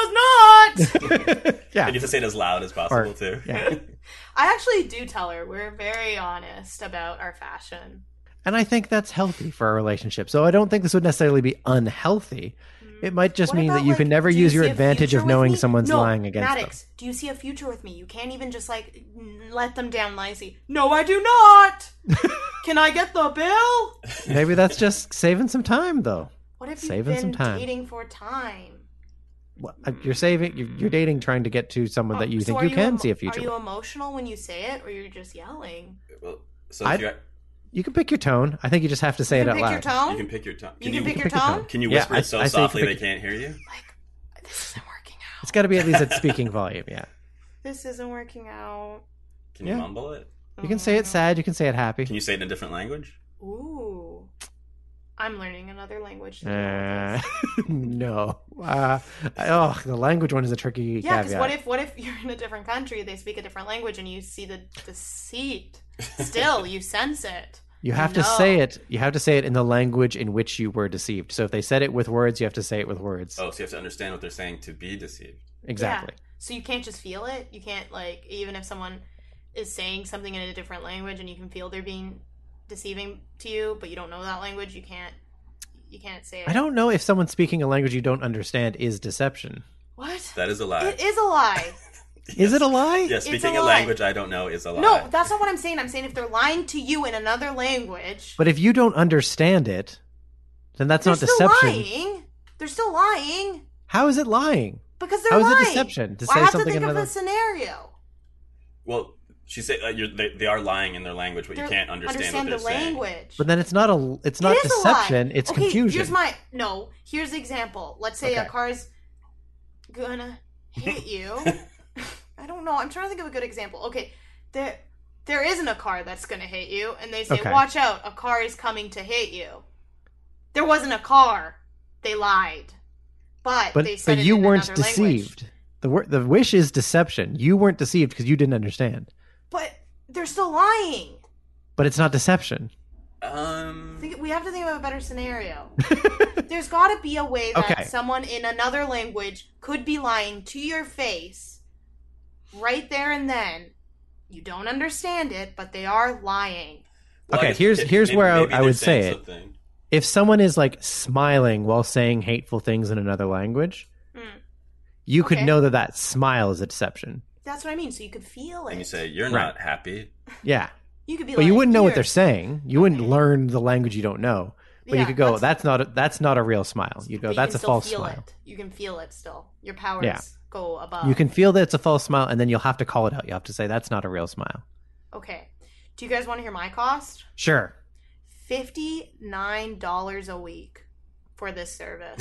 does not. Yeah. And you have to say it as loud as possible, Or- too. Yeah. I actually do tell her we're very honest about our fashion. And I think that's healthy for a relationship. So I don't think this would necessarily be unhealthy. It might just What mean about, that you can like, never do you use your see a advantage future of with knowing me? someone's No, lying against Maddox, do you see a future with me? You can't even just like n- let them down nicely. No, I do not. Can I get the bill? them. Maybe that's just saving some time, though. What if you've Saving been some time. dating for time? What- uh, You're saving. You're, you're dating, trying to get to someone that you Oh, so think are you can emo- see a future Are you with. emotional when you say it, or you're just yelling? Well, so I- if you, You can pick your tone. I think you just have to say You it can out pick loud. your tone. you can pick your tone. You can you, pick your pick your tone. tone. Can you Yeah, whisper I- it so I say you softly can they pick- can't hear you? Like, this isn't working out. It's got to be at least at speaking volume. Yeah. This isn't working out. Can you Yeah. mumble it? You can say it sad. You can say it happy. Can you say it in a different language? Ooh. I'm learning another language. to Uh, do this. no. Uh, oh, the language one is a tricky Yeah, caveat. because what if what if you're in a different country, they speak a different language, and you see the deceit? Still, you sense it. You have No. to say it. You have to say it in the language in which you were deceived. So if they said it with words, you have to say it with words. Oh, so you have to understand what they're saying to be deceived. Exactly. Yeah. So you can't just feel it. You can't like even if someone is saying something in a different language and you can feel they're being deceiving to you, but you don't know that language, you can't you can't say it. I don't know if someone speaking a language you don't understand is deception. What? That is a lie. It is a lie. Is it a lie? Yeah, It's speaking a a, lie. language I don't know is a lie. No, that's not what I'm saying. I'm saying if they're lying to you in another language, But if you don't understand it, then that's they're not still deception. lying. They're still lying How is it lying? because they're How is it lying. deception to Well, say I have something to think in of another- a scenario. Well, she said uh, you're, they, they are lying in their language, but They're- you can't understand, what the they're saying. language. But then it's not a. It's not It is a lie. deception. It's Okay, confusion. Here's my no. Here's the example. Let's say a Okay. car's gonna hit you. I don't know. I'm trying to think of a good example. Okay, there there isn't a car that's gonna hit you, and they say, Okay. "Watch out! A car is coming to hit you." There wasn't a car. They lied, but but they said but it you in weren't another language. deceived. The wor- the wish is deception. You weren't deceived because you didn't understand. But they're still lying. But it's not deception. Um, Think, we have to think of a better scenario. There's got to be a way that Okay. someone in another language could be lying to your face right there and then. You don't understand it, but they are lying. well, I Okay, guess here's- maybe- here's where I- maybe I they're would saying say it. something. If someone is like smiling while saying hateful things in another language, Mm. you could Okay. know that that smile is a deception. That's what I mean. So you could feel it. And you say, you're Right. not happy. Yeah. you could be But you like, wouldn't know what "Here." they're saying. You wouldn't Okay. learn the language you don't know. But Yeah, you could go, that's- that's, not a, that's not a real smile. You'd go, But you that's can a still false feel smile. It. You can feel it still. Your powers Yeah. go above. You can feel that it's a false smile, and then you'll have to call it out. You have to say, that's not a real smile. Okay. Do you guys want to hear my cost? Sure. fifty-nine dollars a week for this service.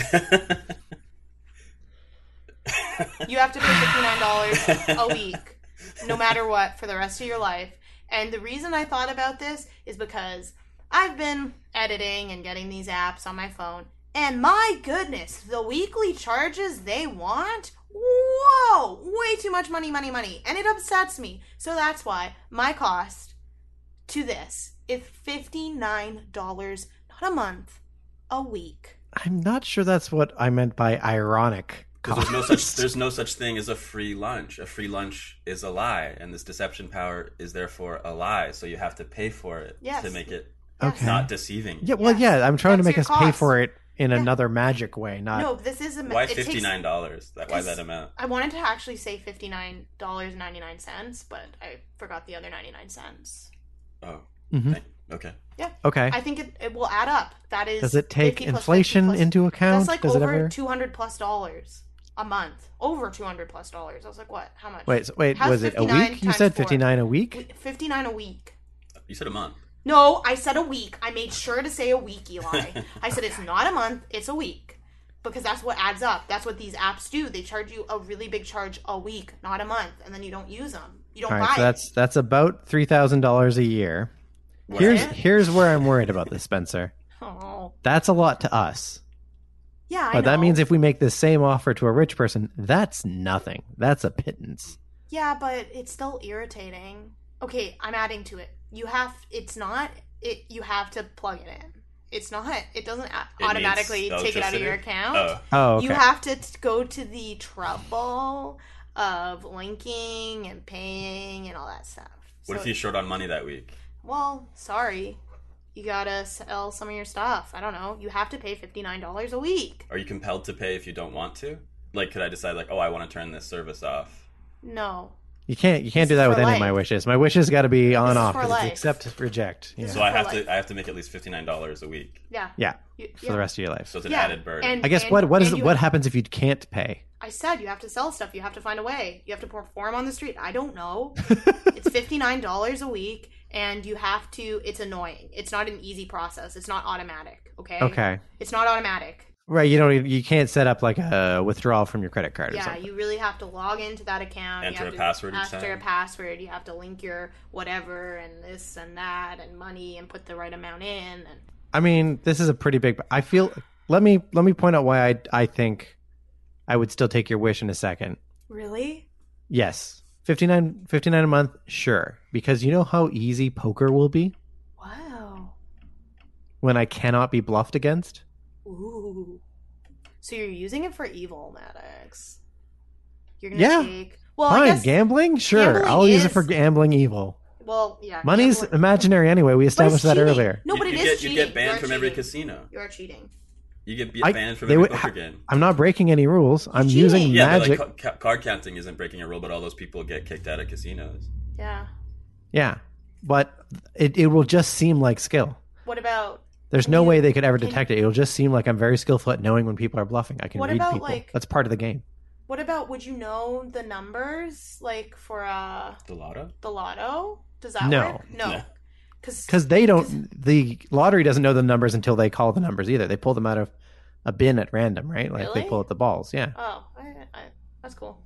You have to pay fifty-nine dollars a week, no matter what, for the rest of your life. And the reason I thought about this is because I've been editing and getting these apps on my phone. And my goodness, the weekly charges they want? Whoa! Way too much money, money, money. And it upsets me. So that's why my cost to this is fifty-nine dollars, not a month, a week. I'm not sure that's what I meant by ironic. 'Cause there's no such there's no such thing as a free lunch. A free lunch is a lie, and this deception power is therefore a lie. So you have to pay for it Yes. to make it Okay. not deceiving. Yeah, well, Yes. yeah, I'm trying to That's make your us pay cost. for it in Yeah. another magic way, not... No, this is a Why it takes- fifty nine dollars? That why that amount? I wanted to actually say fifty-nine dollars and ninety-nine cents, but I forgot the other ninety-nine cents. Oh, Mhm. thank- okay. Yeah. Okay. I think it, it will add up. That is Does it take fifty plus inflation fifty plus- into account? That's like Does it over ever... two hundred plus dollars a month. Over two hundred plus dollars. I was like, what? How much? Wait, so, wait, How's was it a fifty-nine week? You times said four? fifty-nine a week? We- fifty-nine a week. You said a month. No, I said a week. I made sure to say a week, Eli. I said it's not a month, it's a week. Because that's what adds up. That's what these apps do. They charge you a really big charge a week, not a month, and then you don't use them. You don't All buy right, so it. that's that's about three thousand dollars a year. Here's it? here's where I'm worried about this, Spencer. Oh. That's a lot to us. Yeah, I But know. that means if we make the same offer to a rich person, that's nothing. That's a pittance. Yeah, but it's still irritating. Okay, I'm adding to it. You have it's not it you have to plug it in. It's not it doesn't a- It automatically needs take it out of your electricity? account. Oh. Oh, okay. You have to t- go to the trouble of linking and paying and all that stuff. What So- if you're short on money that week? Well, sorry. You gotta sell some of your stuff. I don't know. You have to pay fifty-nine dollars a week. Are you compelled to pay if you don't want to? Like, could I decide, like, oh, I want to turn this service off? No. You can't you can't This do is that with for any life. of my wishes. My wishes got to be on is off for 'cause life. it's accept, reject. Yeah. So I For have life. to I have to make at least fifty-nine dollars a week. Yeah. yeah, You- for yeah. the rest of your life. So it's an Yeah. added burden. And- I guess what what is and you- what happens if you can't pay? I said you have to sell stuff. You have to find a way. You have to perform on the street. I don't know. It's fifty-nine dollars a week, and you have to. It's annoying. It's not an easy process. It's not automatic. Okay. Okay. It's not automatic. Right, you don't you can't set up like a withdrawal from your credit card or Yeah, something. you really have to log into that account. Enter you have a to password each Enter a time. password. You have to link your whatever and this and that and money and put the right amount in. And I mean, this is a pretty big I feel let me let me point out why I I think I would still take your wish in a second. really, Yes. fifty-nine, fifty-nine a month, sure. Because you know how easy poker will be wow. when I cannot be bluffed against? Ooh. So you're using it for evil, Maddox. You're gonna Yeah. take. Well, Fine, I guess. gambling? Sure. gambling I'll use it is- for gambling evil. Well, yeah. Money's gambling- imaginary anyway. We But it's established that cheating. earlier. No, but you, it you is get, cheating. You get banned You're from every cheating. casino. You're cheating. You get be- I- banned from they every would- poker game. I'm not breaking any rules. I'm cheating. using Yeah, magic. but like ca- card counting isn't breaking a rule, but all those people get kicked out of casinos. Yeah. Yeah. But it, it will just seem like skill. What about? There's Can no you- way they could ever can- detect it. It'll just seem like I'm very skillful at knowing when people are bluffing. I can What read about, people. like- That's part of the game. What about? Would you know the numbers like for uh The lotto? the lotto? Does that No. work? No. No. Because Because they don't, the lottery doesn't know the numbers until they call the numbers either. They pull them out of a bin at random, right? Like they Really? pull out the balls. Yeah. oh, I, I, that's cool.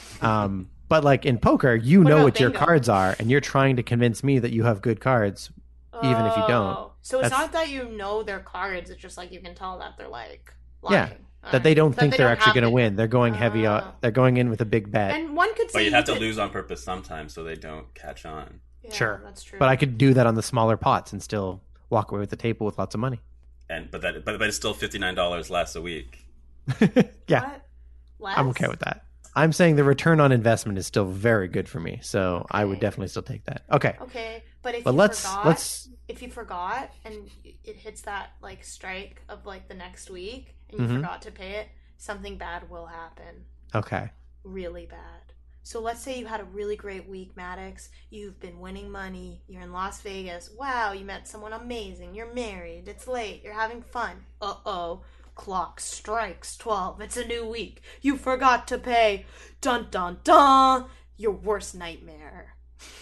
Um, but like in poker, you What know about what your bingo? cards are, and you're trying to convince me that you have good cards, even if you don't. Oh. So it's That's- not that you know their cards. It's just like you can tell that they're like Yeah, lying. that they don't That think they they're don't actually have going to it. win. They're going heavy. Uh, Oh. they're going in with a big bet. And one could say But you have to could- lose on purpose sometimes so they don't catch on. Yeah, Sure. that's true. But I could do that on the smaller pots and still walk away with the table with lots of money. And but that but, but it's still fifty-nine dollars less a week. Yeah, What? Less? I'm okay with that. I'm saying the return on investment is still very good for me, so I would Okay. definitely still take that. Okay, Okay, but if but you let's forgot, let's if you forgot and it hits that like strike of like the next week and you Mhm. forgot to pay it, something bad will happen. okay. Really bad. So let's say you had a really great week, Maddox. You've been winning money. You're in Las Vegas. Wow, you met someone amazing. You're married. It's late. You're having fun. Uh-oh. Clock strikes twelve. It's a new week. You forgot to pay. Dun dun dun. Your worst nightmare.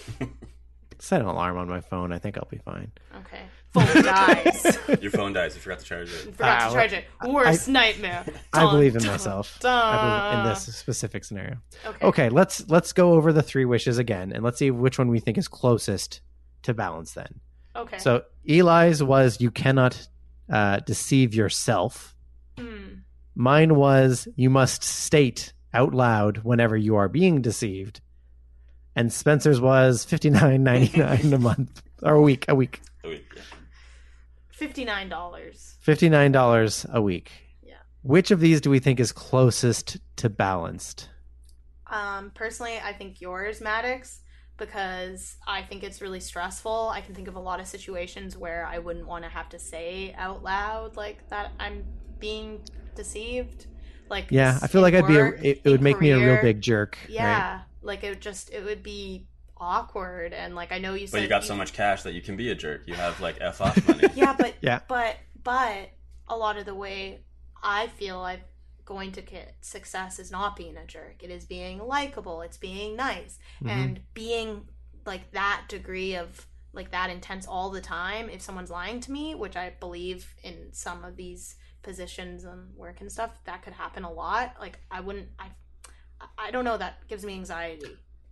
Set an alarm on my phone. I think I'll be fine. Okay. Phone dies. Your phone dies. You forgot to charge You it. forgot Ah, to charge it. Worst nightmare. I Dun, believe in dun, myself. dun. I believe in this specific scenario. Okay. Okay, let's let's go over the three wishes again, and let's see which one we think is closest to balance. Then, Okay. so Eli's was you cannot uh, deceive yourself. Hmm. Mine was you must state out loud whenever you are being deceived, and Spencer's was fifty nine ninety nine a month or a week. A week, A week, yeah. fifty-nine dollars. fifty nine dollars a week. Yeah. Which of these do we think is closest to balanced? Um, personally, I think yours, Maddox, because I think it's really stressful. I can think of a lot of situations where I wouldn't want to have to say out loud like that I'm being deceived. Like Yeah, this I feel in like I'd be a, work, it, it in would make me a real career. big jerk. Right? Yeah, like it would just it would be awkward and like I know you said But you got so much cash that you can be a jerk. You have like F off money. Yeah, but Yeah. but but a lot of the way I feel I'm going to get success is not being a jerk. It is being likable. It's being nice Mhm. and being like that degree of like that intense all the time. If someone's lying to me, which I believe in some of these positions and work and stuff, that could happen a lot. Like I wouldn't. I I don't know. That gives me anxiety.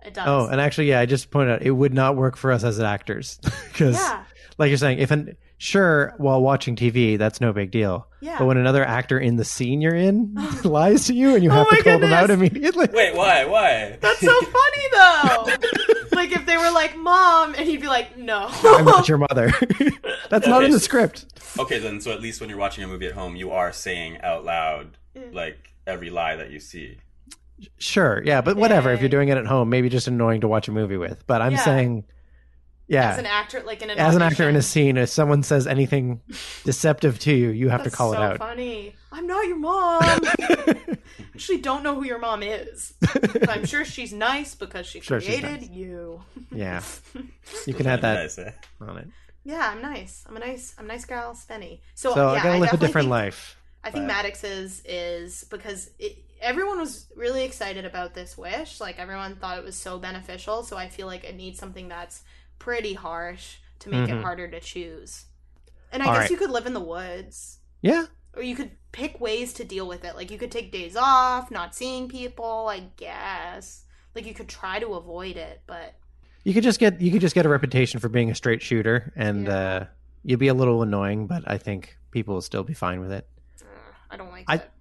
It does. Oh, and actually, yeah, I just pointed out it would not work for us as actors because, Yeah. like you're saying, if an sure while watching T V, that's no big deal. Yeah. But when another actor in the scene you're in lies to you and you have Oh to my call them out goodness. immediately, Wait, why? Why? That's so funny though. Like if they were like, "Mom," and he'd be like, "No." I'm not your mother. That's not Okay, in the so- script. Okay, then, so at least when you're watching a movie at home, you are saying out loud, like, every lie that you see. Sure, yeah, but whatever. If Yay. you're doing it at home, maybe just annoying to watch a movie with. But I'm Yeah. saying, yeah, As an actor, like in an as an actor in a audition. scene, if someone says anything deceptive to you, you have That's to call so it out. funny. I'm not your mom. Actually, don't know who your mom is. But I'm sure she's nice because she Sure she's created nice. you. Yeah, you can add that Nice, eh? on it. Yeah, I'm nice. I'm a nice. I'm a nice girl, Spenny. So, So yeah, I gotta live a definitely different think, life. I think but- Maddox's is because it, everyone was really excited about this wish. Like everyone thought it was so beneficial. So I feel like it needs something that's pretty harsh to make Mhm. it harder to choose. And I All guess right. you could live in the woods. Yeah, Or you could pick ways to deal with it. Like you could take days off, not seeing people, I guess. Like you could try to avoid it, but you could just get you could just get a reputation for being a straight shooter, and Yeah. uh, you'd be a little annoying, but I think people will still be fine with it. uh, I don't like I- it.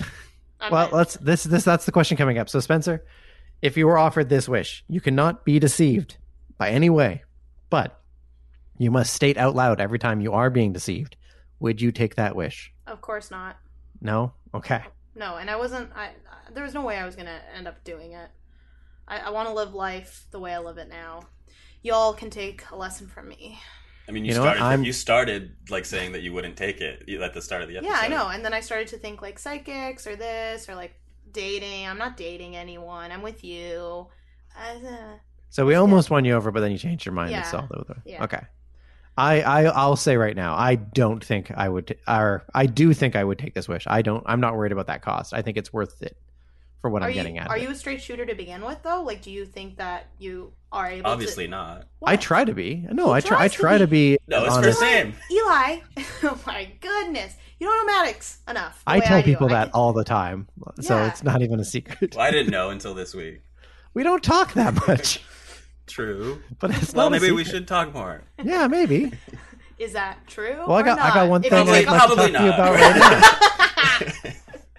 I'm Well, not- let's this this that's the question coming up. So Spencer, if you were offered this wish, you cannot be deceived by any way, but you must state out loud every time you are being deceived. Would you take that wish? Of course not. No? Okay. No, and I wasn't. I, I there was no way I was gonna end up doing it. I, I want to live life the way I live it now. Y'all can take a lesson from me. I mean, you, You know what? started. I'm- You started like saying that you wouldn't take it at the start of the episode. Yeah, I know. And then I started to think like psychics or this or like dating. I'm not dating anyone. I'm with you. Uh, So we almost won you over, but then you changed your mind. Yeah. It's all over. Yeah. Okay. I, I I'll say right now, I don't think I would, t- or I do think I would take this wish. I don't. I'm not worried about that cost. I think it's worth it for what are I'm you getting at. are you a straight shooter to begin with though? Like, do you think that you are able? Obviously to... not. I What? try to be. No, He I try. I tries to try to be. be. No, it's honest. for same. Eli, oh my goodness, you don't know Maddox enough. the I way tell do. people I that can- all the time, so Yeah. it's not even a secret. Well, I didn't know until this week. We don't talk that much, True. but it's Well, not a maybe we secret. should talk more. Yeah, maybe. Is that true? Well, I or got I got not? one If thing you I'd take- like to Probably talk to you not. about right now.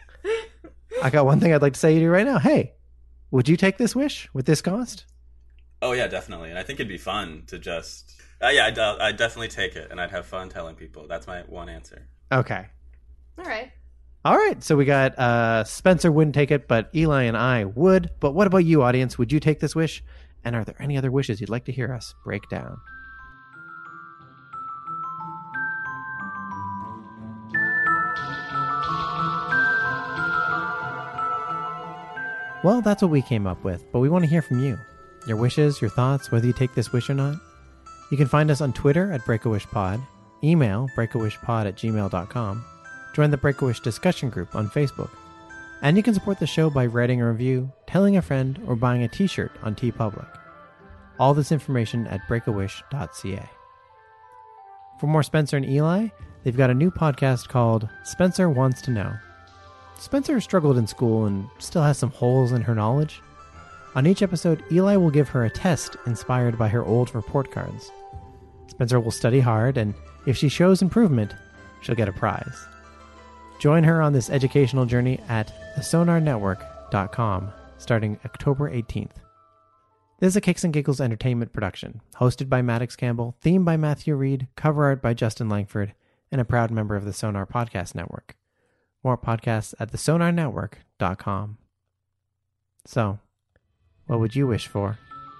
I got one thing I'd like to say to you right now. Hey, would you take this wish with this cost? Oh yeah, definitely. And I think it'd be fun to just. Uh, yeah, I'd, uh, I'd definitely take it, and I'd have fun telling people. That's my one answer. Okay. All right. All right. So we got uh, Spencer wouldn't take it, but Eli and I would. But what about you, audience? Would you take this wish? And are there any other wishes you'd like to hear us break down? Well, that's what we came up with, but we want to hear from you. Your wishes, your thoughts, whether you take this wish or not. You can find us on Twitter at BreakAWishPod, email breakawishpod at gmail dot com, join the Break-A-Wish discussion group on Facebook, and you can support the show by writing a review, telling a friend, or buying a t-shirt on TeePublic. All this information at break a wish dot c a. For more Spencer and Eli, they've got a new podcast called Spencer Wants to Know. Spencer struggled in school and still has some holes in her knowledge. On each episode, Eli will give her a test inspired by her old report cards. Spencer will study hard, and if she shows improvement, she'll get a prize. Join her on this educational journey at the sonar network dot com starting October eighteenth. This is a Kicks and Giggles entertainment production, hosted by Maddox Campbell, themed by Matthew Reed, cover art by Justin Langford, and a proud member of the Sonar Podcast Network. More podcasts at the sonar network dot com. So, what would you wish for?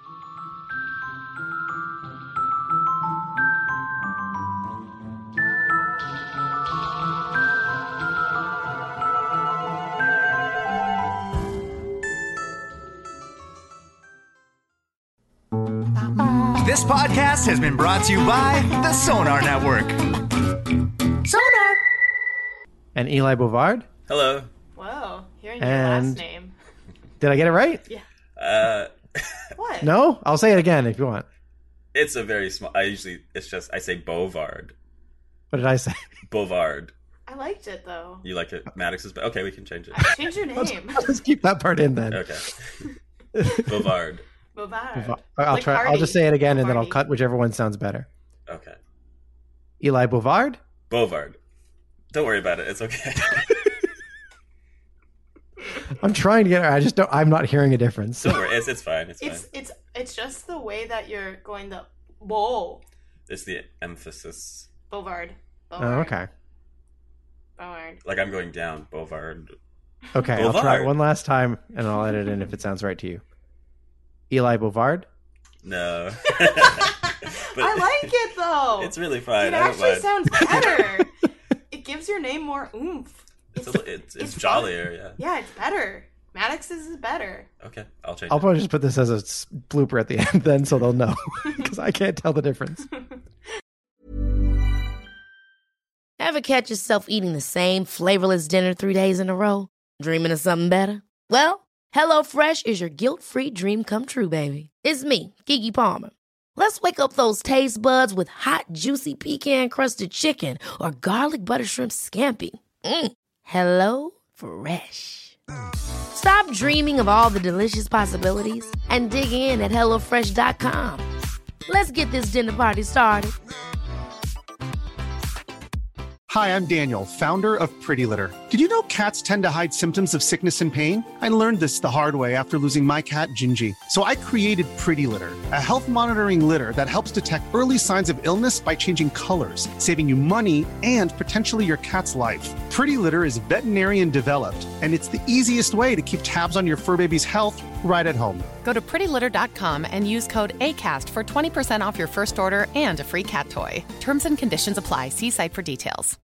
This podcast has been brought to you by the Sonar Network. Sonar. And Eli Bovard? Hello. Whoa, hearing your And- last name. Did I get it right? Uh, What? No? I'll say it again if you want. it's a very small. I usually it's just I say Bovard. What did I say? Bovard. I liked it though. You like it? Maddox is. Okay, we can change it. Change your name. Let's keep that part in then. Okay. Bovard. Bovard. Bova- I'll Like try. I'll Hardy. just say it again, and then I'll Bovardi. cut whichever one sounds better. Okay. Eli Bovard. Bovard. Don't worry about it. It's okay. I'm trying to get. I just don't. I'm not hearing a difference. Don't worry. It's, it's fine. It's, It's fine. it's it's just the way that you're going the Bo It's the emphasis. Bovard. Bovard. Oh, okay. Bovard. Like I'm going down. Bovard. Okay, I'll try it Bovard. one last time, and I'll edit in if it sounds right to you. Eli Bovard. No. But I like it though. It's really fine. It I don't actually mind. sounds better. It gives your name more oomph. It's, a, li- it's, it's, it's jollier, fun. yeah. Yeah, it's better. Maddox's is better. Okay, I'll change I'll it. probably just put this as a s- blooper at the end, then, so they'll know because I can't tell the difference. Ever catch yourself eating the same flavorless dinner three days in a row? Dreaming of something better? Well, HelloFresh is your guilt-free dream come true, baby. It's me, Keke Palmer. Let's wake up those taste buds with hot, juicy pecan-crusted chicken or garlic butter shrimp scampi. Mm. Hello Fresh. Stop dreaming of all the delicious possibilities and dig in at hello fresh dot com. Let's get this dinner party started. Hi, I'm Daniel, founder of Pretty Litter. Did you know cats tend to hide symptoms of sickness and pain? I learned this the hard way after losing my cat, Gingy. So I created Pretty Litter, a health monitoring litter that helps detect early signs of illness by changing colors, saving you money and potentially your cat's life. Pretty Litter is veterinarian developed, and it's the easiest way to keep tabs on your fur baby's health right at home. Go to pretty litter dot com and use code ACAST for twenty percent off your first order and a free cat toy. Terms and conditions apply. See site for details.